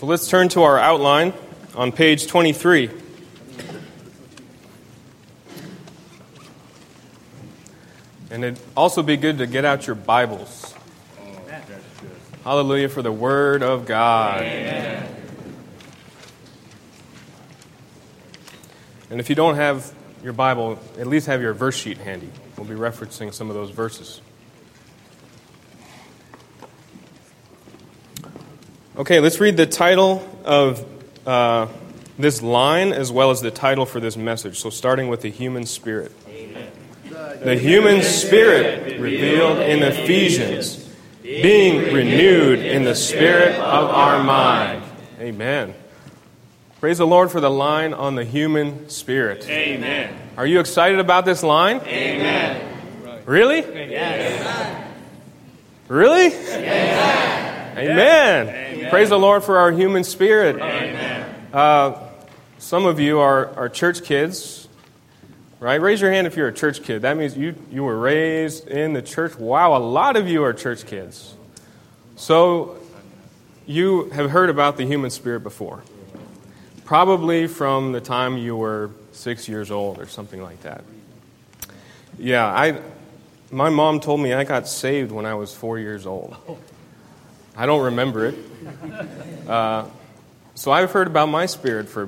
So let's turn to our outline on page 23. And it'd also be good to get out your Bibles. Hallelujah for the Word of God. Amen. And if you don't have your Bible, at least have your verse sheet handy. We'll be referencing some of those verses. Okay, let's read the title of this line as well as the title for this message. So starting with the human spirit. Amen. The human spirit revealed in Ephesians, being renewed in the spirit of our mind. Amen. Praise the Lord for the line on the human spirit. Amen. Are you excited about this line? Amen. Really? Yes. Really? Yes. Amen. Amen. Praise the Lord for our human spirit. Amen. Some of you are church kids, right? Raise your hand if you're a church kid. That means you were raised in the church. Wow, a lot of you are church kids. So you have heard about the human spirit before. Probably from the time you were 6 years old or something like that. Yeah, my mom told me I got saved when I was 4 years old. I don't remember it. So I've heard about my spirit for,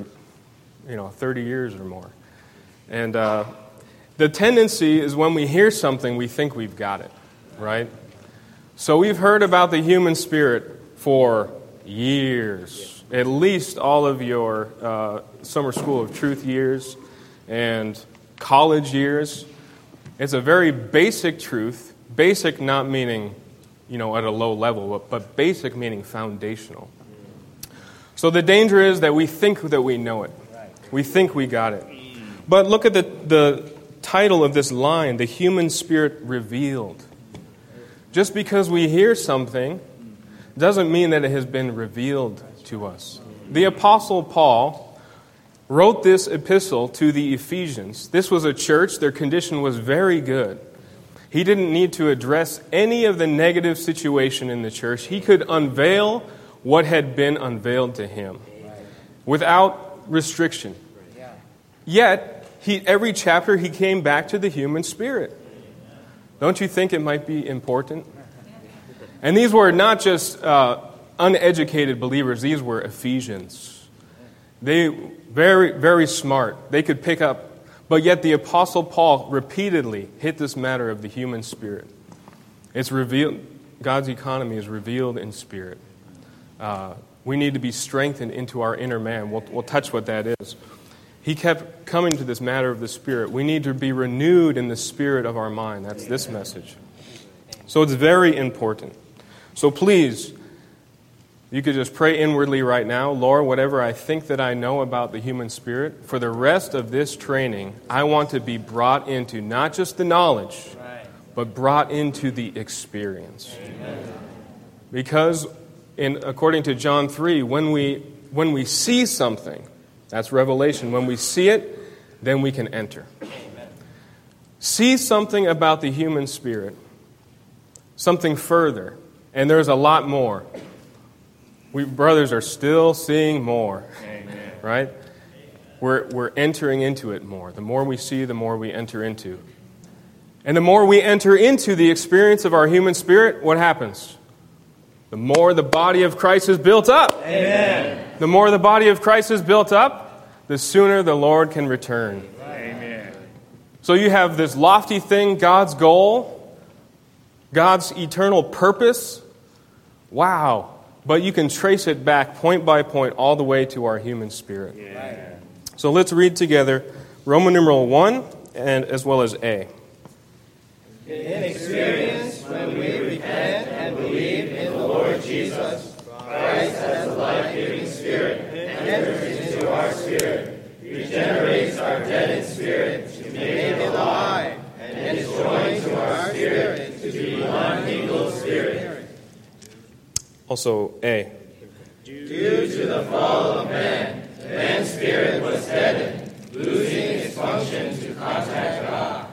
30 years or more. And the tendency is when we hear something, we think we've got it, right? So we've heard about the human spirit for years. At least all of your summer school of truth years and college years. It's a very basic truth. Basic not meaning, at a low level, but basic meaning foundational. So the danger is that we think that we know it. We think we got it. But look at the title of this line, the human spirit revealed. Just because we hear something doesn't mean that it has been revealed to us. The Apostle Paul wrote this epistle to the Ephesians. This was a church. Their condition was very good. He didn't need to address any of the negative situation in the church. He could unveil what had been unveiled to him without restriction. Yet, every chapter he came back to the human spirit. Don't you think it might be important? And these were not just uneducated believers. These were Ephesians. They very, very smart. They could pick up. But yet the Apostle Paul repeatedly hit this matter of the human spirit. It's revealed. God's economy is revealed in spirit. We need to be strengthened into our inner man. We'll touch what that is. He kept coming to this matter of the spirit. We need to be renewed in the spirit of our mind. That's this message. So it's very important. So please, you could just pray inwardly right now, Lord, whatever I think that I know about the human spirit, for the rest of this training, I want to be brought into not just the knowledge, but brought into the experience. Amen. Because according to John 3, when we see something, that's revelation. When we see it, then we can enter. Amen. See something about the human spirit, something further, and there's a lot more. We brothers are still seeing more. Amen. Right? We're entering into it more. The more we see, the more we enter into. And the more we enter into the experience of our human spirit, what happens? The more the body of Christ is built up. Amen. The more the body of Christ is built up, the sooner the Lord can return. Amen. So you have this lofty thing, God's goal, God's eternal purpose. Wow. But you can trace it back point by point all the way to our human spirit. Yeah. So let's read together Roman numeral 1 and as well as A. In experience, when we repent and believe in the Lord Jesus, Christ as the life-giving Spirit enters into our spirit, regenerates our deadened spirit to make it alive, and is joined to our spirit to be one mingled spirit. Also A. Due to the fall of man, man's spirit was deadened, losing its function to contact God.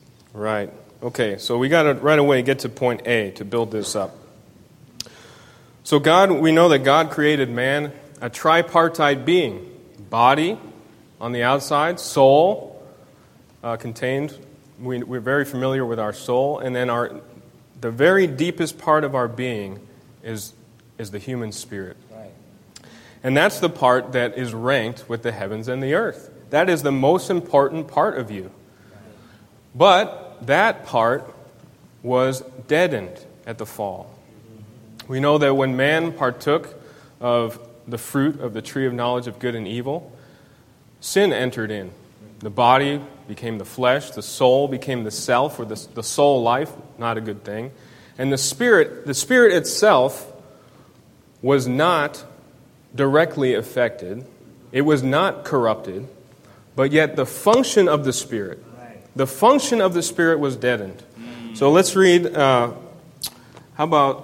Right. Okay, so we got to right away get to point A to build this up. So we know that God created man a tripartite being. Body on the outside, soul contained. We're very familiar with our soul. And then the very deepest part of our being is the human spirit. Right. And that's the part that is ranked with the heavens and the earth. That is the most important part of you. But that part was deadened at the fall. We know that when man partook of the fruit of the tree of knowledge of good and evil, sin entered in. The body became the flesh, the soul became the self, or the soul life, not a good thing. And the spirit itself was not directly affected. It was not corrupted, but yet the function of the Spirit, was deadened. So let's read, how about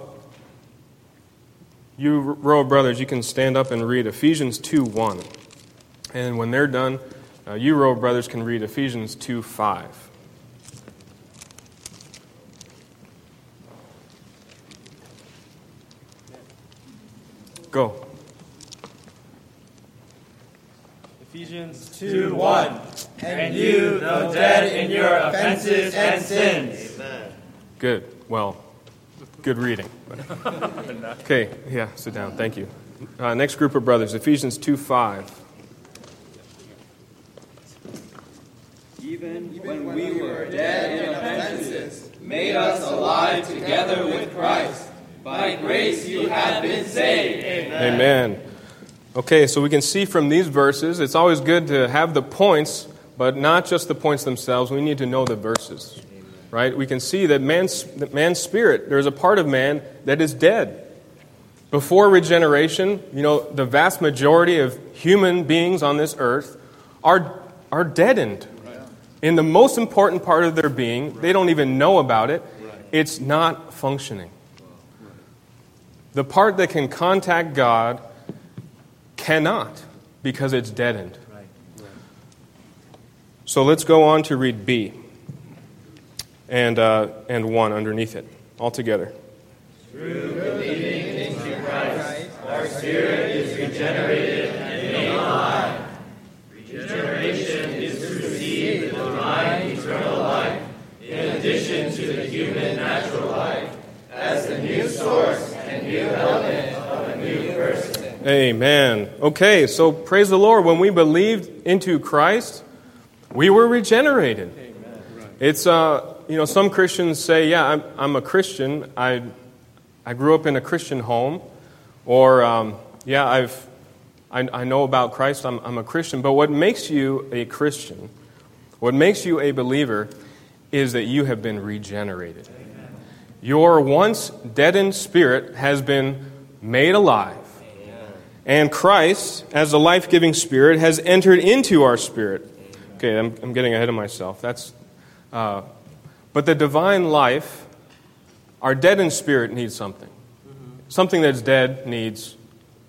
you, row of brothers, you can stand up and read Ephesians 2:1. And when they're done, you, row of brothers, can read Ephesians 2:5. Go. Ephesians 2:1. And you, though dead in your offenses and sins. Amen. Good. Well, good reading. Okay, yeah, sit down. Thank you. Next group of brothers, Ephesians 2:5. Even when we were dead in offenses, made us alive together with Christ. By grace you have been saved. Amen. Amen. Okay, so we can see from these verses, it's always good to have the points, but not just the points themselves. We need to know the verses, right? We can see that man's spirit, there's a part of man that is dead. Before regeneration, the vast majority of human beings on this earth are deadened. In the most important part of their being, they don't even know about it. It's not functioning. The part that can contact God cannot, because it's deadened. So let's go on to read B and 1 underneath it, all together. Through believing into Christ, our spirit is regenerated and made alive. Regeneration is to receive the divine eternal life, in addition to the human natural life, as the new source and new element of a new person. Amen. Okay, so praise the Lord. When we believed into Christ, we were regenerated. It's some Christians say, "Yeah, I'm a Christian. I grew up in a Christian home," or I know about Christ. I'm a Christian. But what makes you a Christian, what makes you a believer, is that you have been regenerated. Amen. Your once deadened spirit has been made alive. And Christ, as the life-giving Spirit, has entered into our spirit. Okay, I'm getting ahead of myself. But the divine life, our deadened spirit needs something. Something that's dead needs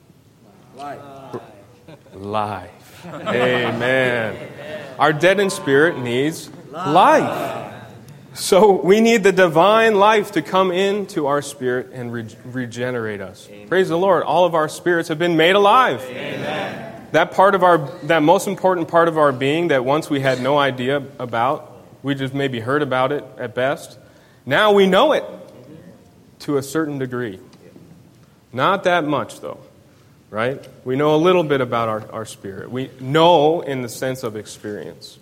life. Amen. Our deadened spirit needs life. So we need the divine life to come into our spirit and regenerate us. Amen. Praise the Lord. All of our spirits have been made alive. Amen. That most important part of our being that once we had no idea about, we just maybe heard about it at best. Now we know it to a certain degree. Not that much, though, right? We know a little bit about our spirit. We know in the sense of experience.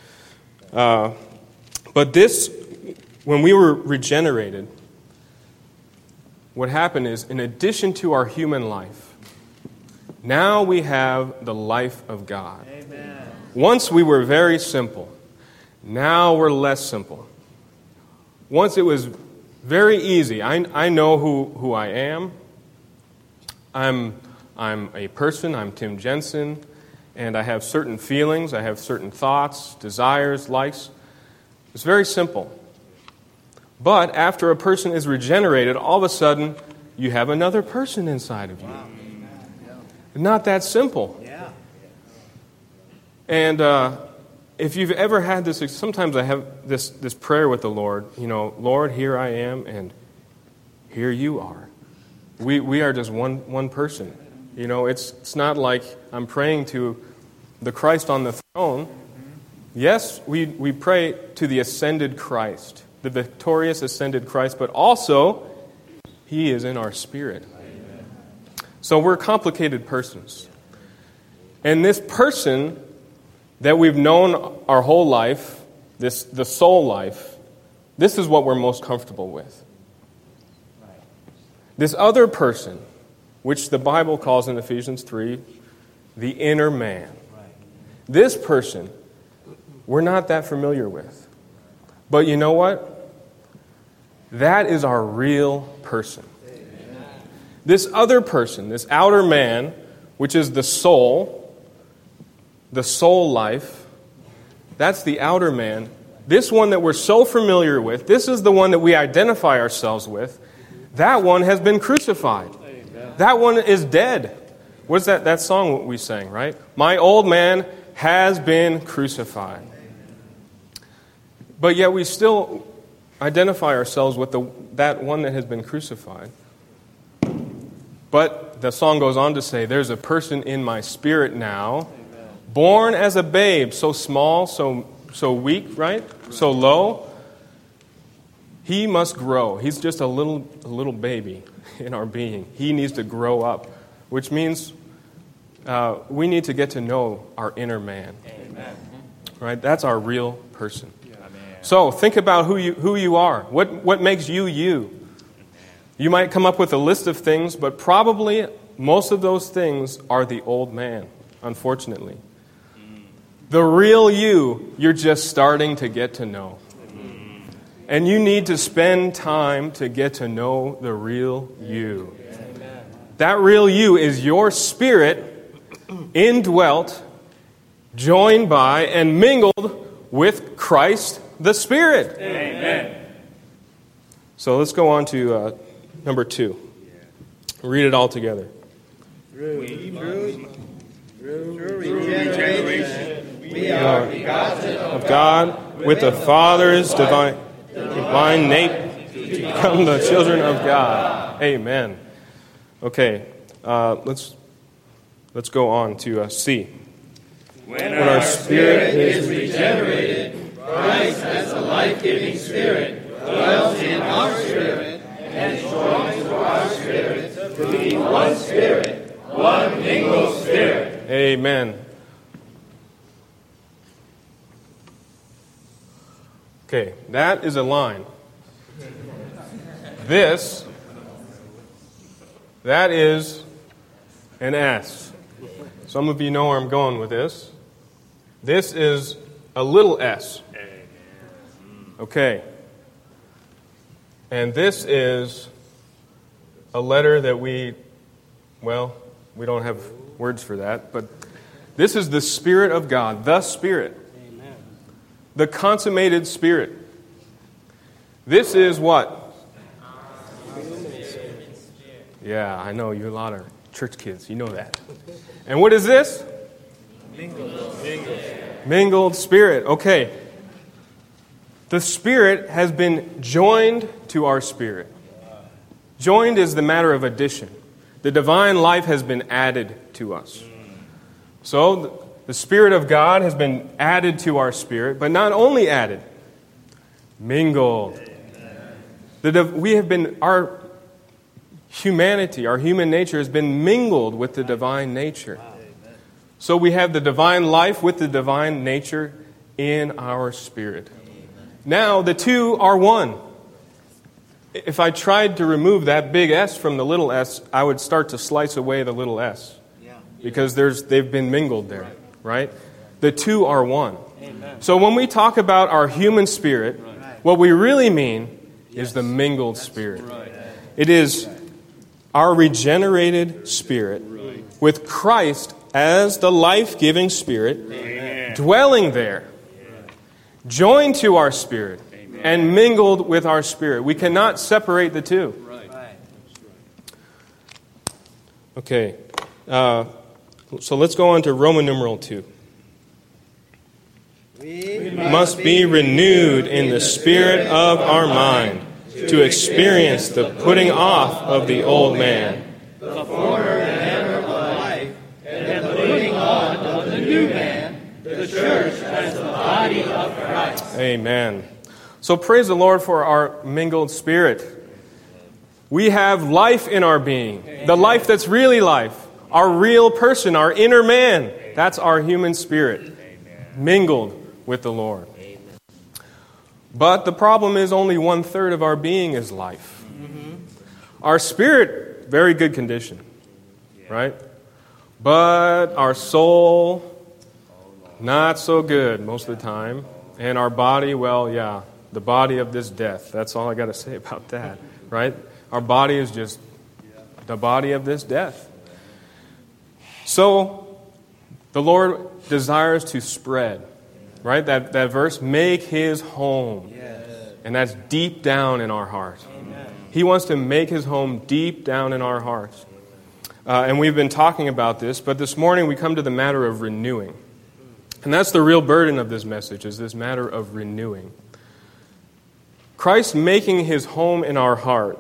But when we were regenerated, what happened is, in addition to our human life, now we have the life of God. Amen. Once we were very simple. Now we're less simple. Once it was very easy. I know who I am. I'm a person. I'm Tim Jensen. And I have certain feelings. I have certain thoughts, desires, likes. It's very simple. But after a person is regenerated, all of a sudden, you have another person inside of you. Wow. Not that simple. Yeah. And if you've ever had this, sometimes I have this prayer with the Lord. Lord, here I am, and here you are. We are just one person. You know, it's not like I'm praying to the Christ on the throne. Yes, we pray to the ascended Christ, the victorious ascended Christ, but also He is in our spirit. So we're complicated persons. And this person that we've known our whole life, the soul life, this is what we're most comfortable with. This other person, which the Bible calls in Ephesians 3, the inner man. This person, we're not that familiar with. But you know what? That is our real person. This other person, this outer man, which is the soul life, that's the outer man. This one that we're so familiar with, this is the one that we identify ourselves with. That one has been crucified. That one is dead. What's that song we sang, right? My old man has been crucified. But yet we still identify ourselves with that one that has been crucified. But the song goes on to say, there's a person in my spirit now, born as a babe, so small, so weak, right? So low. He must grow. He's just a little baby in our being. He needs to grow up, which means we need to get to know our inner man. Amen. Right? That's our real person. So think about who you are. What makes you you? You might come up with a list of things, but probably most of those things are the old man, unfortunately. The real you're just starting to get to know. And you need to spend time to get to know the real you. That real you is your spirit indwelt, joined by, and mingled with Christ the Spirit. Amen. So let's go on to number 2. Read it all together. Through regeneration, we are begotten Of God, with the Father's divine nature, to become the children of God. Amen. Okay, let's go on to C. When our spirit is regenerated, Christ as the life-giving Spirit dwells in our spirit and joins to our spirit to be one spirit, one mingled spirit. Amen. Okay, that is a line. That is an S. Some of you know where I'm going with this. This is a little s. Okay. And this is a letter that we don't have words for that, but this is the Spirit of God, the Spirit. Amen. The consummated Spirit. This is what? Yeah, I know you a lot of church kids, you know that. And what is this? Mingled Spirit. Okay. The Spirit has been joined to our spirit. Joined is the matter of addition. The divine life has been added to us. So the Spirit of God has been added to our spirit, but not only added, mingled. Our humanity, our human nature has been mingled with the divine nature. So we have the divine life with the divine nature in our spirit. Now the two are one. If I tried to remove that big S from the little s, I would start to slice away the little s. Because they've been mingled there, right? The two are one. So when we talk about our human spirit, what we really mean is the mingled spirit. It is our regenerated spirit with Christ as the life-giving Spirit dwelling there, joined to our spirit, and mingled with our spirit. We cannot separate the two. Okay, so let's go on to Roman numeral 2. We must be renewed in the spirit of our mind, to experience the putting off of the old man. The former manner of life, and the putting on of the new man, the church as the body of Christ. Amen. So praise the Lord for our mingled spirit. We have life in our being, the life that's really life, our real person, our inner man. That's our human spirit, mingled with the Lord. But the problem is only 1/3 of our being is life. Our spirit, very good condition, right? But our soul, not so good most of the time. And our body, well, yeah, the body of this death. That's all I got to say about that, right? Our body is just the body of this death. So, the Lord desires to spread, right? That verse, make His home. And that's deep down in our heart. He wants to make His home deep down in our hearts. And we've been talking about this, but this morning we come to the matter of renewing. And that's the real burden of this message, is this matter of renewing. Christ making His home in our heart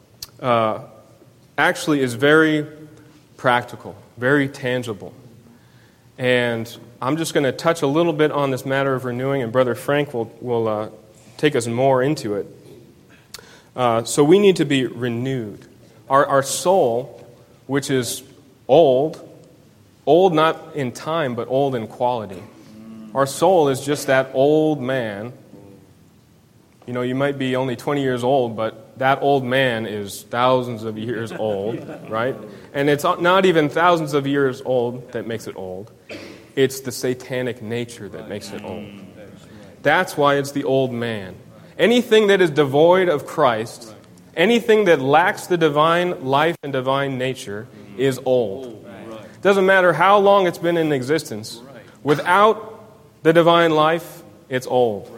actually is very practical, very tangible. And I'm just going to touch a little bit on this matter of renewing, and Brother Frank will take us more into it. So we need to be renewed. Our soul, which is old not in time, but old in quality. Our soul is just that old man. You know, you might be only 20 years old, but that old man is thousands of years old, right? And it's not even thousands of years old that makes it old. It's the satanic nature that makes it old. That's why it's the old man. Anything that is devoid of Christ, anything that lacks the divine life and divine nature is old. Doesn't matter how long it's been in existence. Without the divine life, it's old.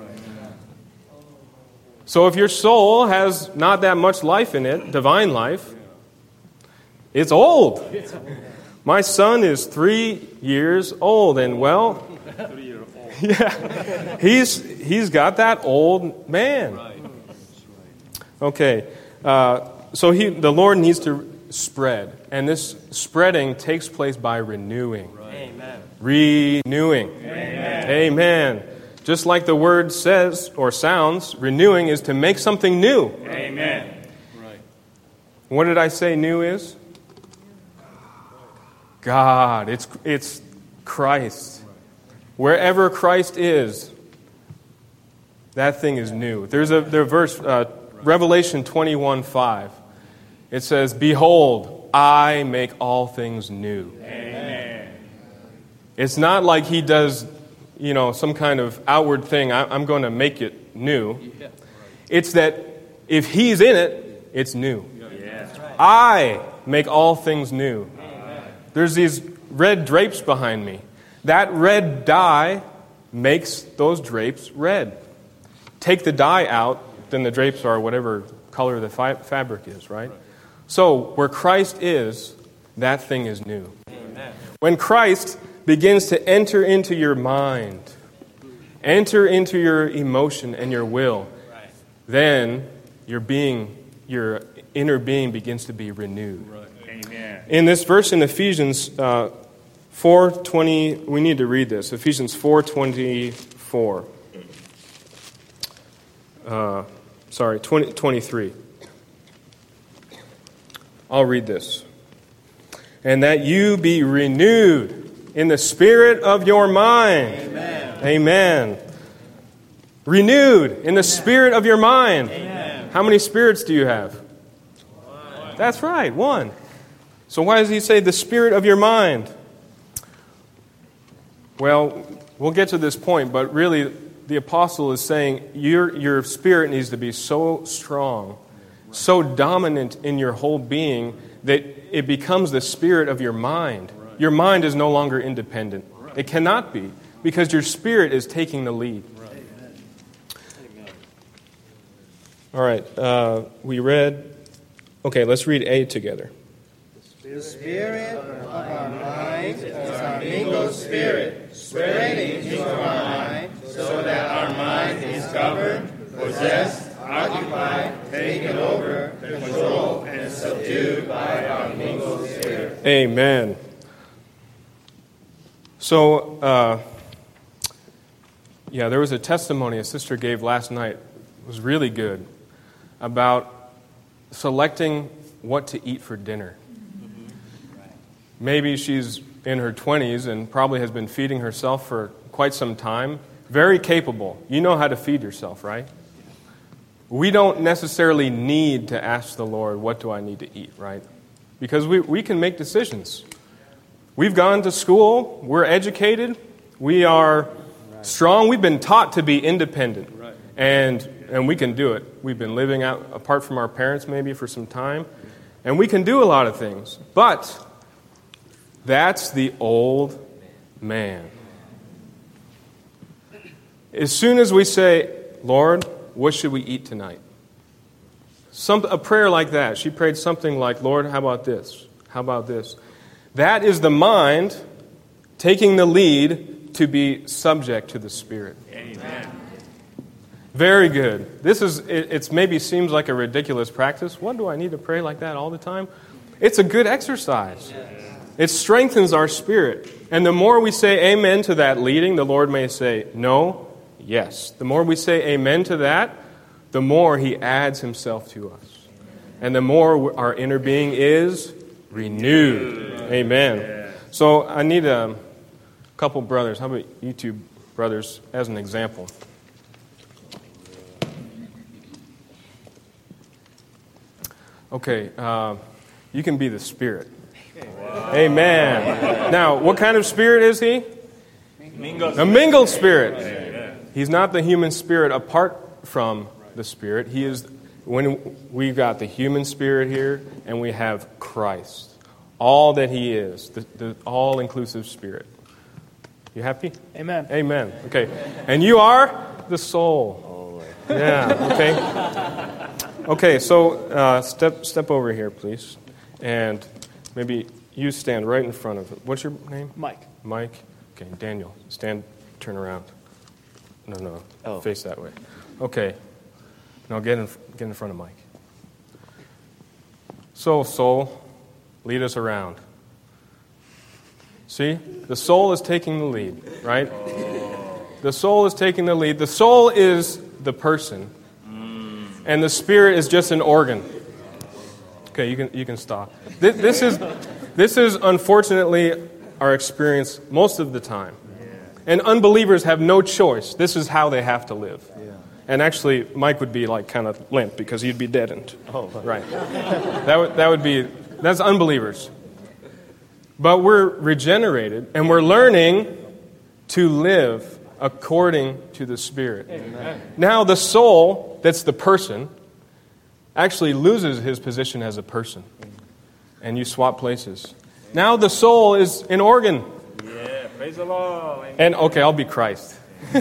So if your soul has not that much life in it, divine life, it's old. My son is 3 years old, and well, yeah, he's got that old man. Okay, so the Lord needs to spread, and this spreading takes place by renewing. Amen. Renewing. Amen. Amen. Just like the word says or sounds, renewing is to make something new. Amen. Right. What did I say new is? God. It's Christ. Wherever Christ is, that thing is new. There's a verse, Revelation 21:5. It says, "Behold, I make all things new." Amen. It's not like He does, some kind of outward thing. I'm going to make it new. It's that if He's in it, it's new. Yes. I make all things new. There's these red drapes behind me. That red dye makes those drapes red. Take the dye out, then the drapes are whatever color the fabric is, right? So where Christ is, that thing is new. Amen. When Christ begins to enter into your mind, enter into your emotion and your will, then your inner being begins to be renewed. Amen. In this verse in Ephesians 4:20, we need to read this. Ephesians 4:24. 23. I'll read this. "And that you be renewed in the spirit of your mind." Amen. Amen. Renewed in the spirit of your mind. Amen. How many spirits do you have? One. That's right, one. So why does he say the spirit of your mind? Well, we'll get to this point, but really the apostle is saying your spirit needs to be so strong, so dominant in your whole being that it becomes the spirit of your mind. Your mind is no longer independent. It cannot be, because your spirit is taking the lead. All right, we read... Okay, let's read A together. The spirit of our mind is our mingled spirit, spreading into our mind, so that our mind is governed, possessed, our occupied, taken over, controlled, and subdued by our mingled spirit. Amen. So, there was a testimony a sister gave last night. It was really good about selecting what to eat for dinner. Maybe she's in her 20s and probably has been feeding herself for quite some time. Very capable. You know how to feed yourself, right? We don't necessarily need to ask the Lord, what do I need to eat, right? Because we can make decisions. We've gone to school. We're educated. We are strong. We've been taught to be independent. And we can do it. We've been living out apart from our parents maybe for some time. And we can do a lot of things. But that's the old man. As soon as we say, Lord, what should we eat tonight? A prayer like that. She prayed something like, Lord, how about this? How about this? That is the mind taking the lead to be subject to the Spirit. Amen. Very good. It maybe seems like a ridiculous practice. What, do I need to pray like that all the time? It's a good exercise. It strengthens our spirit. And the more we say amen to that leading, the Lord may say no, yes. The more we say amen to that, the more He adds Himself to us. And the more our inner being is renewed. Amen. So I need a couple brothers. How about you two brothers as an example? Okay, you can be the Spirit. Amen. Now, what kind of spirit is He? A mingled spirit. He's not the human spirit apart from the Spirit. He is, when we've got the human spirit here, and we have Christ. All that He is, the all-inclusive Spirit. You happy? Amen. Amen. Okay. And you are the soul. Yeah, okay. Okay, so step over here, please. And maybe you stand right in front of it. What's your name? Mike. Mike? Okay, Daniel. Turn around. No. Oh. Face that way. Okay. Now get in front of Mike. So, soul, lead us around. See? The soul is taking the lead, right? The soul is taking the lead. The soul is the person. And the Spirit is just an organ. Okay, you can stop. This is unfortunately our experience most of the time. And unbelievers have no choice. This is how they have to live. And actually, Mike would be like kind of limp because he'd be deadened. Oh, right. That's unbelievers. But we're regenerated and we're learning to live according to the Spirit. Amen. Now the soul, that's the person, actually loses his position as a person. And you swap places. Now the soul is an organ. Yeah, praise the Lord. And okay, I'll be Christ.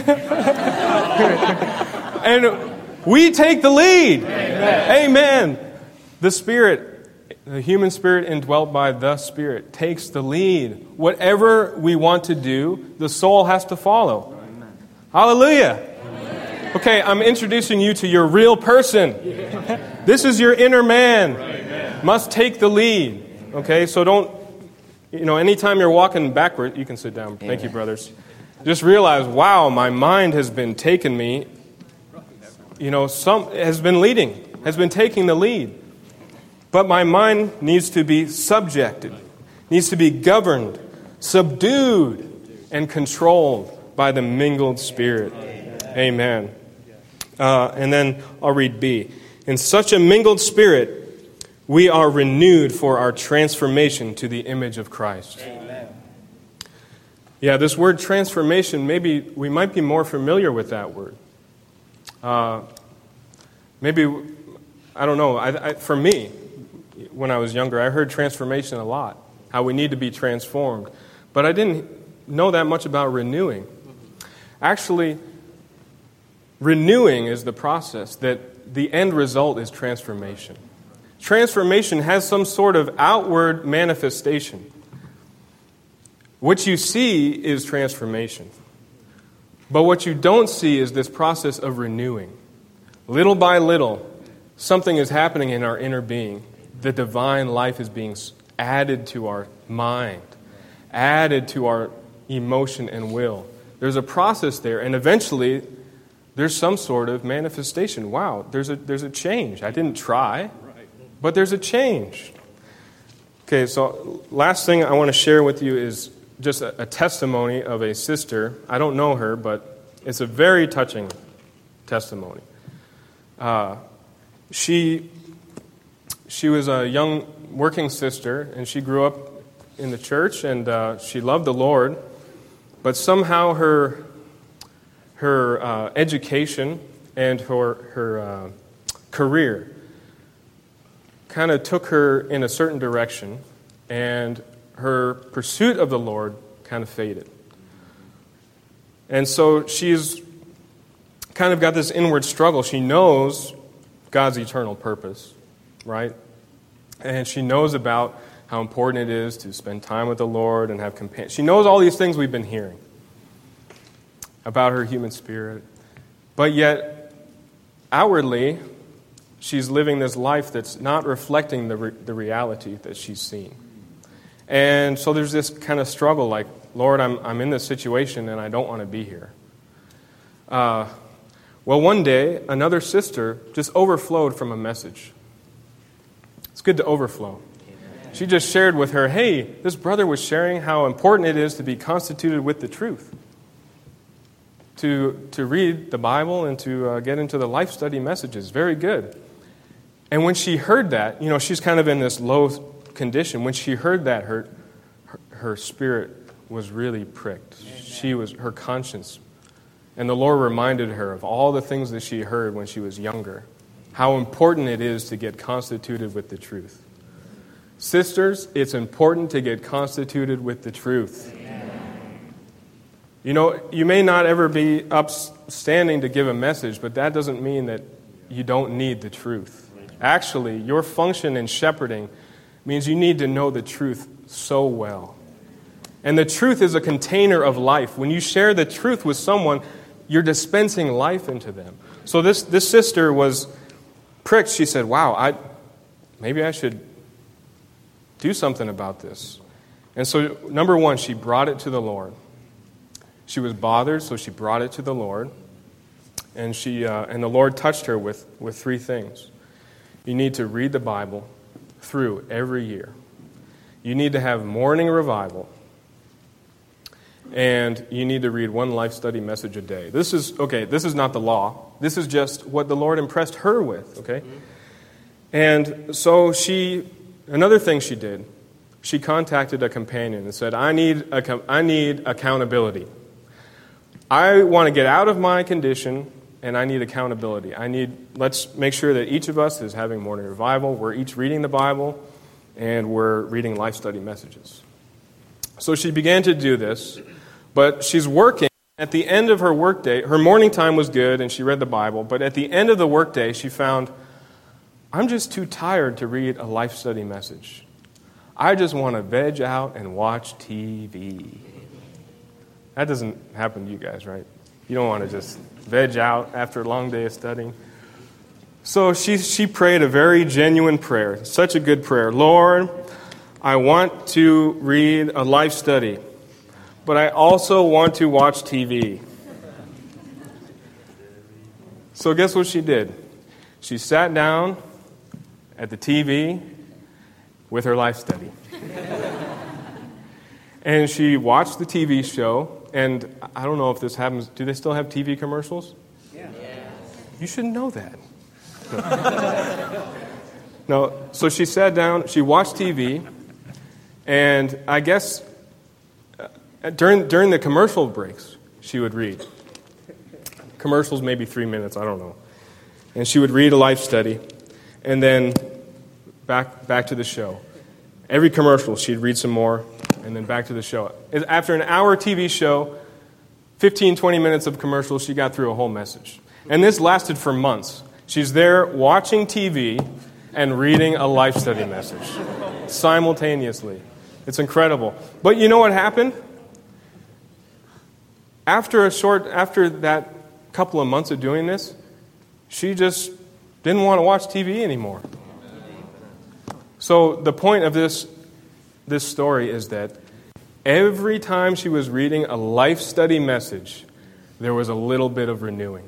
And we take the lead. Amen. The Spirit, the human spirit indwelt by the Spirit, takes the lead. Whatever we want to do, the soul has to follow. Amen. Hallelujah. Amen. Okay, I'm introducing you to your real person. This is your inner man. Amen. Must take the lead. Okay, so don't, anytime you're walking backward, you can sit down. Thank you, brothers. Just realize, wow, my mind has been taking me, has been taking the lead. But my mind needs to be subjected, needs to be governed, subdued, and controlled by the mingled Spirit. Amen. And then I'll read B. In such a mingled spirit, we are renewed for our transformation to the image of Christ. Amen. Yeah, this word transformation, maybe we might be more familiar with that word. Maybe, I don't know, for me, when I was younger, I heard transformation a lot, how we need to be transformed. But I didn't know that much about renewing. Actually, renewing is the process that the end result is transformation. Transformation has some sort of outward manifestation. What you see is transformation. But what you don't see is this process of renewing. little by little, something is happening in our inner being. The divine life is being added to our mind, added to our emotion and will. There's a process there, and eventually there's some sort of manifestation. Wow, there's a change. I didn't try, but there's a change. Okay, so last thing I want to share with you is just a testimony of a sister. I don't know her, but it's a very touching testimony. She was a young working sister, and she grew up in the church, and she loved the Lord, but somehow her education and her career kind of took her in a certain direction, and her pursuit of the Lord kind of faded. And so she's kind of got this inward struggle. She knows God's eternal purpose, right? And she knows about how important it is to spend time with the Lord and have compassion. She knows all these things we've been hearing about her human spirit. But yet, outwardly, she's living this life that's not reflecting the reality that she's seen. And so there's this kind of struggle like, Lord, I'm in this situation and I don't want to be here. Well, one day, another sister just overflowed from a message. It's good to overflow. She just shared with her, hey, this brother was sharing how important it is to be constituted with the truth. To read the Bible and to get into the life study messages. Very good. And when she heard that, she's kind of in this low condition. When she heard that, her spirit was really pricked. Her conscience. And the Lord reminded her of all the things that she heard when she was younger. How important it is to get constituted with the truth. Sisters, it's important to get constituted with the truth. You may not ever be upstanding to give a message, but that doesn't mean that you don't need the truth. Actually, your function in shepherding means you need to know the truth so well. And the truth is a container of life. When you share the truth with someone, you're dispensing life into them. So this sister was pricked. She said, wow, maybe I should do something about this. And so, number one, she brought it to the Lord. She was bothered, so she brought it to the Lord. And the Lord touched her with three things. You need to read the Bible through every year. You need to have morning revival. And you need to read one life study message a day. This is not the law. This is just what the Lord impressed her with, okay? And so another thing she did, she contacted a companion and said, I need accountability. I want to get out of my condition, and I need accountability. Let's make sure that each of us is having morning revival. We're each reading the Bible, and we're reading life study messages. So she began to do this, but she's working. At the end of her workday, her morning time was good, and she read the Bible, but at the end of the workday, she found, I'm just too tired to read a life study message. I just want to veg out and watch TV. That doesn't happen to you guys, right? You don't want to just veg out after a long day of studying. So she prayed a very genuine prayer, such a good prayer. Lord, I want to read a life study, but I also want to watch TV. So guess what she did? She sat down at the TV with her life study. And she watched the TV show, and I don't know if this happens. Do they still have TV commercials? Yeah. You should know that. No, so she sat down, she watched TV, and I guess during the commercial breaks, she would read. Commercials maybe 3 minutes, I don't know. And she would read a life study, and then back to the show. Every commercial, she'd read some more, and then back to the show. After an hour TV show, 15, 20 minutes of commercials, she got through a whole message. And this lasted for months. She's there watching TV and reading a life study message simultaneously. It's incredible. But you know what happened? After that couple of months of doing this, she just didn't want to watch TV anymore. So the point of this story is that every time she was reading a life study message, there was a little bit of renewing.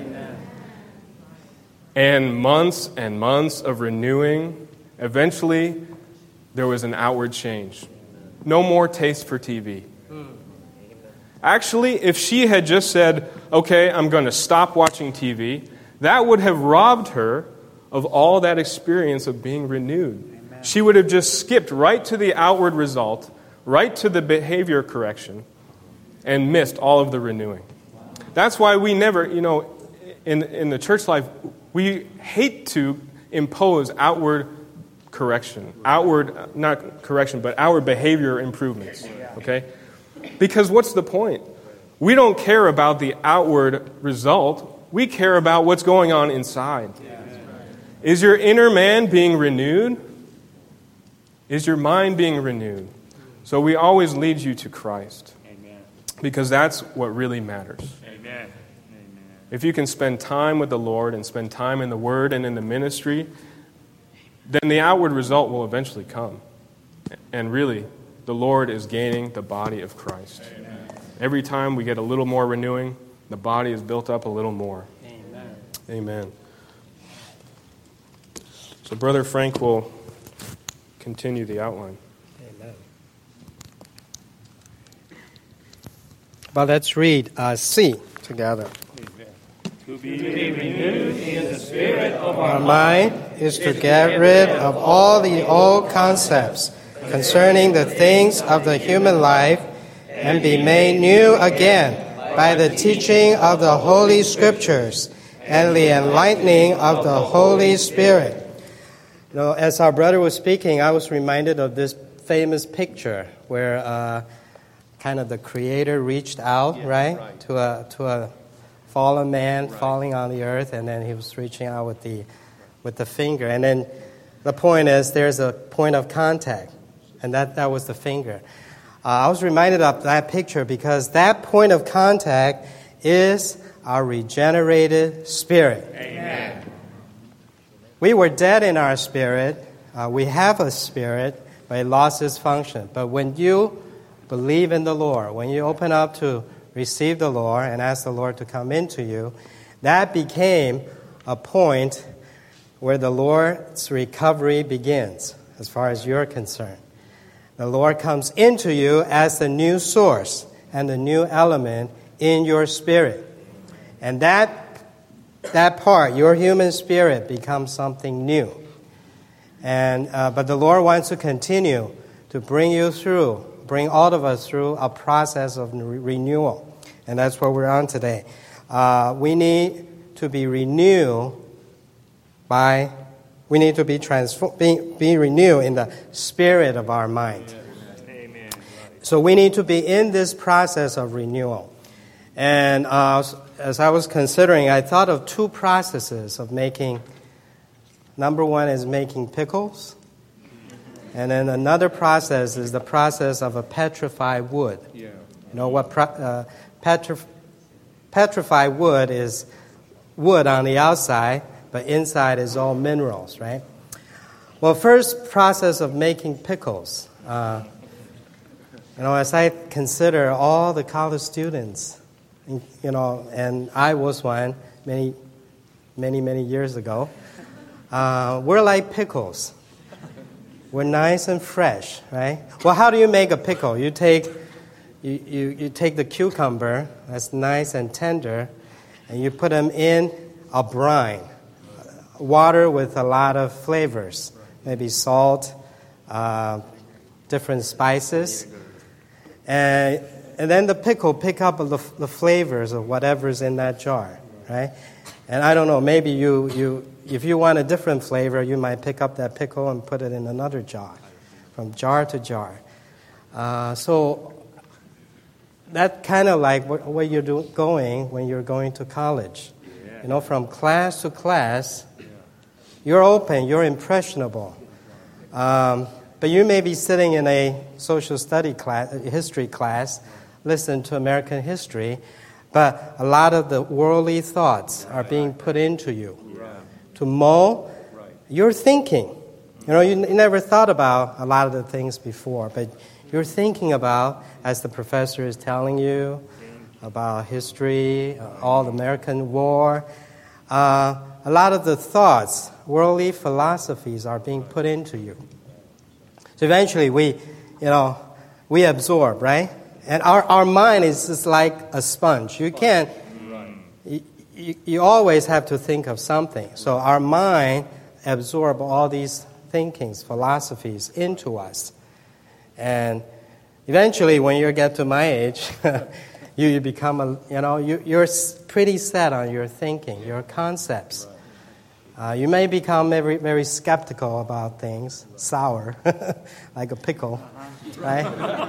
And months of renewing, eventually there was an outward change. No more taste for TV. Actually, if she had just said, okay, I'm going to stop watching TV, that would have robbed her of all that experience of being renewed. Amen. She would have just skipped right to the outward result, right to the behavior correction, and missed all of the renewing. That's why we never, in the church life, we hate to impose outward correction. Not correction, but outward behavior improvements. Okay? Because what's the point? We don't care about the outward result. We care about what's going on inside. Is your inner man being renewed? Is your mind being renewed? So we always lead you to Christ. Because that's what really matters. Amen. If you can spend time with the Lord and spend time in the Word and in the ministry, then the outward result will eventually come. And really, the Lord is gaining the body of Christ. Amen. Every time we get a little more renewing, the body is built up a little more. Amen. Amen. So Brother Frank will continue the outline. Amen. But let's read C together. To be renewed in the spirit of Our mind is to get rid of all the old concepts concerning the things of the human life and be made new again by the teaching of the Holy Scriptures and the enlightening of the Holy Spirit. As our brother was speaking, I was reminded of this famous picture where kind of the Creator reached out, to a fallen man falling on the earth, and then he was reaching out with the finger. And then the point is there's a point of contact, and that was the finger. I was reminded of that picture because that point of contact is our regenerated spirit. Amen. We were dead in our spirit. We have a spirit, but it lost its function. But when you believe in the Lord, when you open up to receive the Lord and ask the Lord to come into you, that became a point where the Lord's recovery begins, as far as you're concerned. The Lord comes into you as the new source and the new element in your spirit. And that part, your human spirit, becomes something new. And but the Lord wants to continue to bring all of us through a process of renewal. And that's what we're on today. We need to be renewed we need to be renewed in the spirit of our mind. Amen. So we need to be in this process of renewal. And as I was considering, I thought of two processes of making. Number one is making pickles. And then another process is the process of a petrified wood. Yeah. You know what petrified wood is? Wood on the outside, but inside is all minerals, right? Well, first process of making pickles. As I consider all the college students, and I was one many years ago, we're like pickles. We're nice and fresh, right? Well, how do you make a pickle? You take the cucumber that's nice and tender, and you put them in a brine, water with a lot of flavors, maybe salt, different spices, and then the pickle pick up the flavors of whatever's in that jar, right? And I don't know, maybe if you want a different flavor, you might pick up that pickle and put it in another jar, from jar to jar. So that's kind of like what you're going when you're going to college. From class to class, you're open, you're impressionable. But you may be sitting in a social study class, history class, listen to American history, But a lot of the worldly thoughts are being put into you to mold your thinking. You never thought about a lot of the things before, but you're thinking about, as the professor is telling you, about history, all the American war. A lot of the thoughts, worldly philosophies are being put into you. So eventually we absorb, right? And our mind is just like a sponge. You can't, you always have to think of something. So our mind absorbs all these thinkings, philosophies into us. And eventually when you get to my age, you become, you're pretty set on your thinking, your concepts. You may become very, very skeptical about things, sour, like a pickle, right?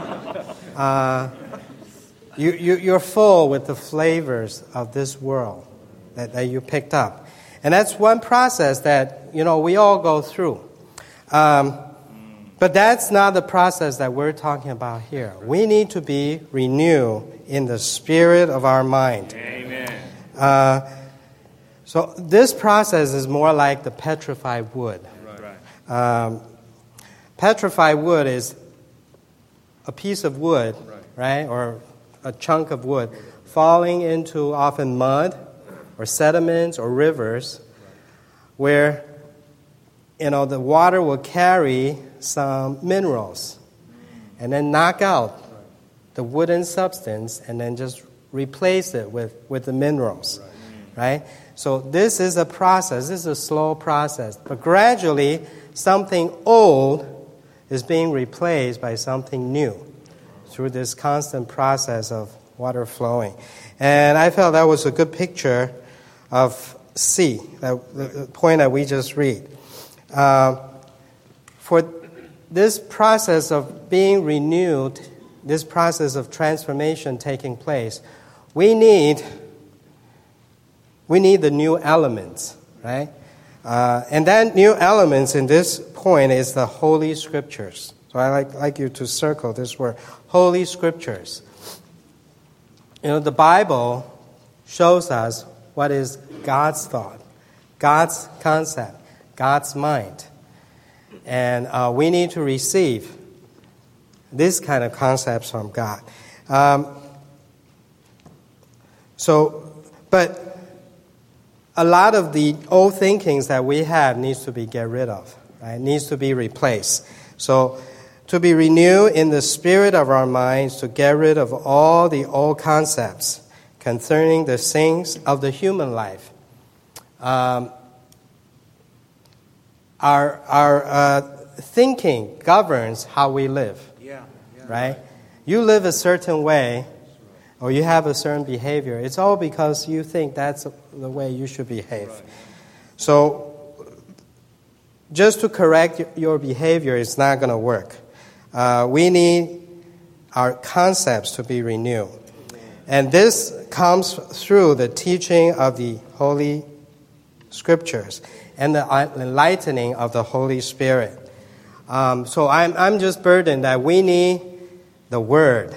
You're full with the flavors of this world that you picked up. And that's one process that, we all go through. But that's not the process that we're talking about here. We need to be renewed in the spirit of our mind. Amen. So this process is more like the petrified wood. Petrified wood is a piece of wood, right, or a chunk of wood falling into often mud or sediments or rivers where, the water will carry some minerals and then knock out the wooden substance and then just replace it with the minerals, right? So this is a process. This is a slow process. But gradually, something old is being replaced by something new through this constant process of water flowing. And I felt that was a good picture of C, the point that we just read. For this process of being renewed, this process of transformation taking place, we need the new elements, right? And that new elements in this point is the Holy Scriptures. So I like you to circle this word, Holy Scriptures. The Bible shows us what is God's thought, God's concept, God's mind. And we need to receive this kind of concepts from God. But a lot of the old thinkings that we have needs to be get rid of, right? Needs to be replaced. So to be renewed in the spirit of our minds, to get rid of all the old concepts concerning the things of the human life. Our thinking governs how we live, right? You live a certain way, or you have a certain behavior. It's all because you think that's the way you should behave. So just to correct your behavior is not going to work. We need our concepts to be renewed. And this comes through the teaching of the Holy Scriptures and the enlightening of the Holy Spirit. So I'm just burdened that we need the Word.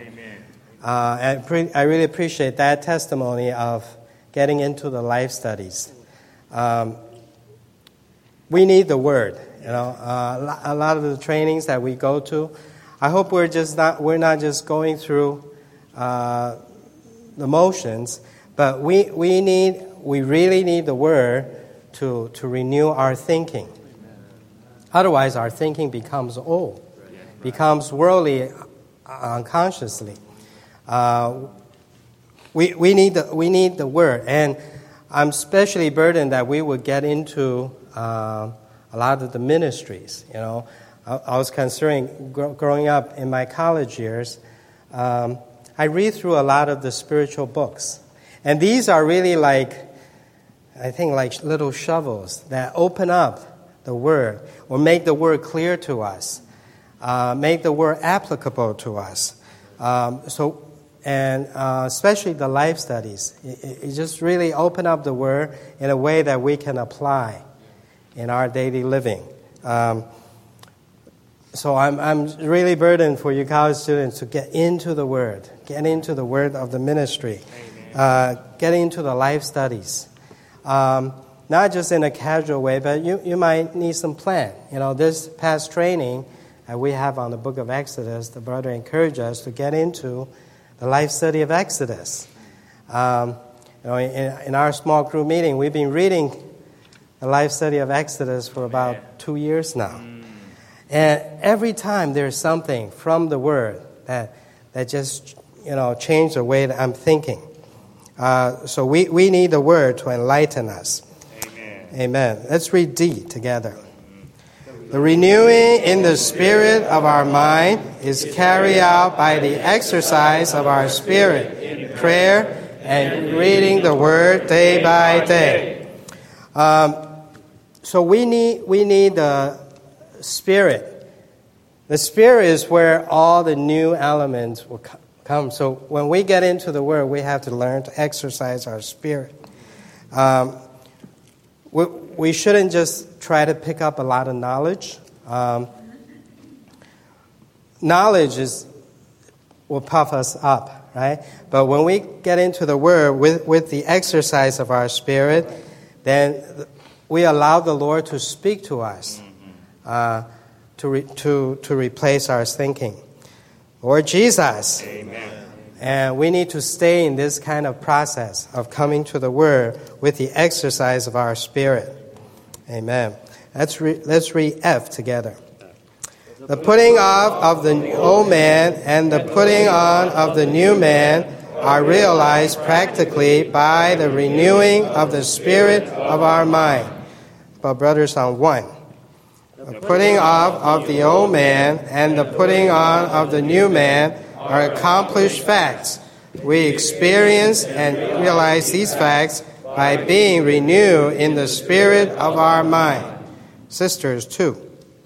I really appreciate that testimony of getting into the life studies. We need the Word. A lot of the trainings that we go to, I hope we're not just going through the motions, but we really need the Word to renew our thinking. Otherwise, our thinking becomes old, becomes worldly unconsciously. We need the Word, and I'm especially burdened that we would get into a lot of the ministries. I was considering growing up in my college years. I read through a lot of the spiritual books, and these are really like little shovels that open up the Word or make the Word clear to us, make the Word applicable to us. Especially the life studies, it just really open up the Word in a way that we can apply in our daily living. So I'm really burdened for you college students to get into the Word of the ministry. Amen. getting into the life studies. Not just in a casual way, but you might need some plan. This past training we have on the book of Exodus, the brother encouraged us to get into the life study of Exodus. In our small group meeting, we've been reading the life study of Exodus for about 2 years now. And every time there's something from the Word that just, changed the way that I'm thinking. So we need the Word to enlighten us. Amen. Let's read D together. The renewing in the spirit of our mind is carried out by the exercise of our spirit in prayer and reading the Word day by day. So we need the Spirit. The Spirit is where all the new elements will come. So when we get into the Word, we have to learn to exercise our spirit. We shouldn't just try to pick up a lot of knowledge. Knowledge will puff us up, right? But when we get into the Word with the exercise of our spirit, then we allow the Lord to speak to us, to replace our thinking. Lord Jesus. Amen. And we need to stay in this kind of process of coming to the Word with the exercise of our spirit. Amen. Let's read F together. The putting off of the old man and the putting on of the new man are realized practically by the renewing of the spirit of our mind. But brothers on 1. The putting off of the old man and the putting on of the new man are accomplished facts. We experience and realize these facts by being renewed in the spirit of our mind. Sisters, 2.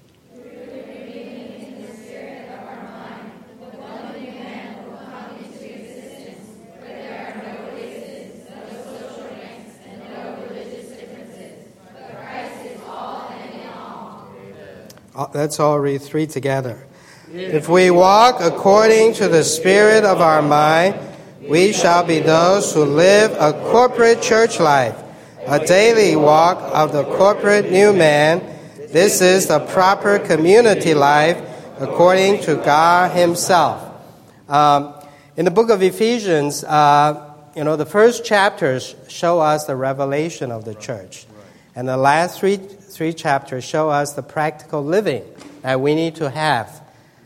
Let's all read 3 together. If we walk according to the spirit of our mind, we shall be those who live a corporate church life, a daily walk of the corporate new man. This is the proper community life according to God Himself. In the book of Ephesians, the first chapters show us the revelation of the church. And the last three chapters show us the practical living that we need to have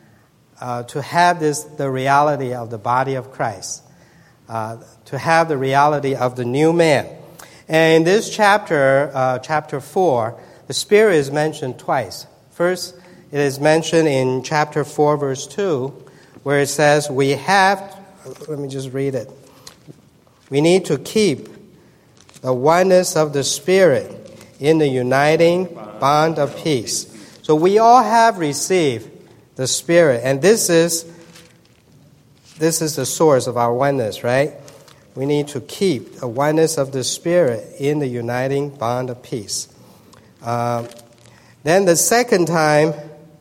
the reality of the body of Christ, to have the reality of the new man. And in this chapter, chapter 4, the Spirit is mentioned twice. First, it is mentioned in chapter 4, verse 2, where it says, let me just read it. We need to keep the oneness of the Spirit in the uniting bond of peace. So we all have received the Spirit, and this is the source of our oneness, right? We need to keep the oneness of the Spirit in the uniting bond of peace. Then the second time,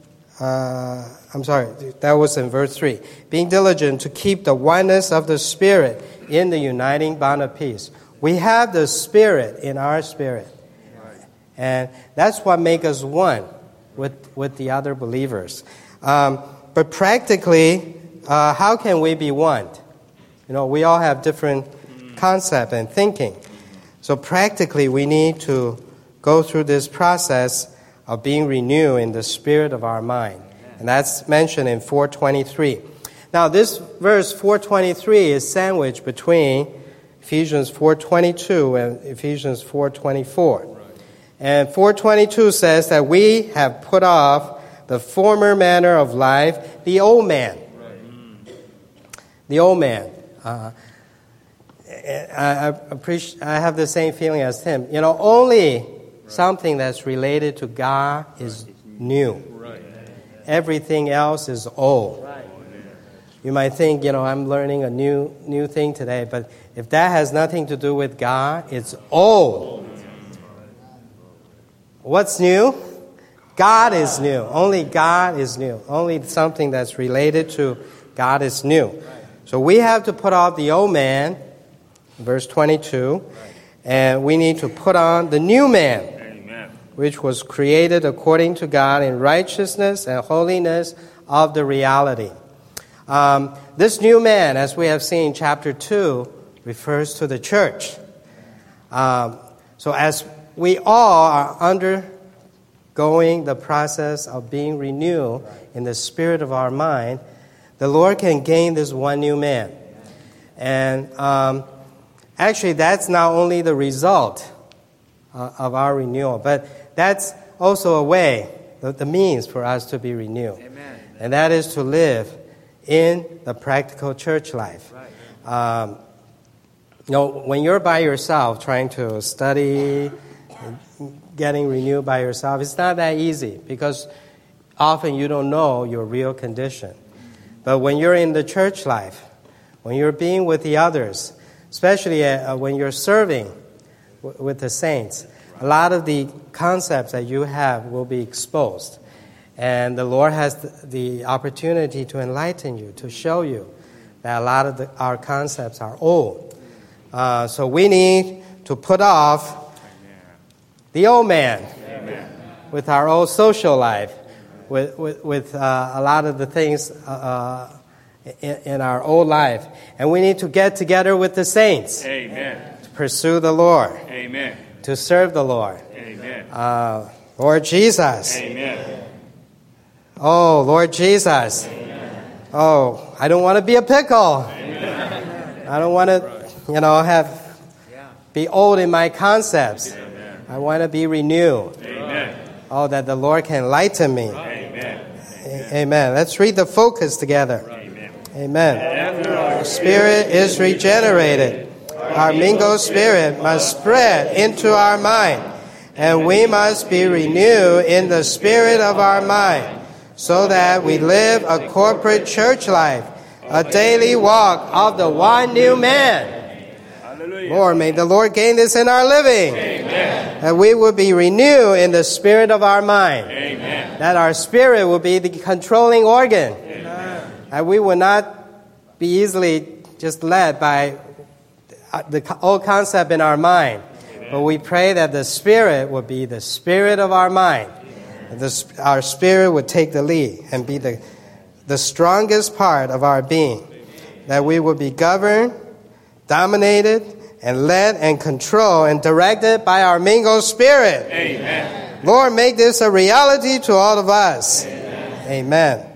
that was in verse 3. Being diligent to keep the oneness of the Spirit in the uniting bond of peace. We have the Spirit in our spirit. And that's what makes us one with the other believers. But practically, how can we be one? We all have different concepts and thinking. So practically, we need to go through this process of being renewed in the spirit of our mind. And that's mentioned in 4:23. Now, this verse 4:23 is sandwiched between Ephesians 4:22 and Ephesians 4:24. And 4:22 says that we have put off the former manner of life, the old man. The old man. I have the same feeling as him. Only something that's related to God is new. Everything else is old. You might think, I'm learning a new thing today, but if that has nothing to do with God, it's old. What's new? God is new. Only God is new. Only something that's related to God is new. So we have to put off the old man verse 22. And we need to put on the new man, which was created according to God in righteousness and holiness of the reality. This new man, as we have seen in chapter 2, refers to the church. So as we all are undergoing the process of being renewed in the spirit of our mind, the Lord can gain this one new man. And actually, that's not only the result of our renewal, but that's also a way, the means for us to be renewed. Amen. And that is to live in the practical church life. Right. When you're by yourself trying to study, getting renewed by yourself, it's not that easy because often you don't know your real condition. But when you're in the church life, when you're being with the others, especially when you're serving with the saints, a lot of the concepts that you have will be exposed. And the Lord has the opportunity to enlighten you, to show you that a lot of our concepts are old. So we need to put off the old man with our old social life, with a lot of the things in our old life. And we need to get together with the saints. Amen. To pursue the Lord. Amen. To serve the Lord. Amen. Lord Jesus. Amen. Oh, Lord Jesus. Amen. Oh, I don't want to be a pickle. Amen. I don't want to, be old in my concepts. Amen. I want to be renewed. Amen. Oh, that the Lord can enlighten me. Amen. Amen. Let's read the focus together. Amen. Amen. After Our spirit is regenerated. Our mingled spirit must spread into our mind, and we must be renewed in the spirit of our mind, so that we live a corporate church life, a daily walk of the one new man. Hallelujah. Lord, may the Lord gain this in our living. Amen. That we will be renewed in the spirit of our mind. Amen. That our spirit will be the controlling organ. Amen. That we will not be easily just led by the old concept in our mind. Amen. But we pray that the spirit will be the spirit of our mind. Our spirit would take the lead and be the strongest part of our being. That we will be governed, dominated, and led and controlled and directed by our mingled spirit. Amen. Lord, make this a reality to all of us. Amen. Amen.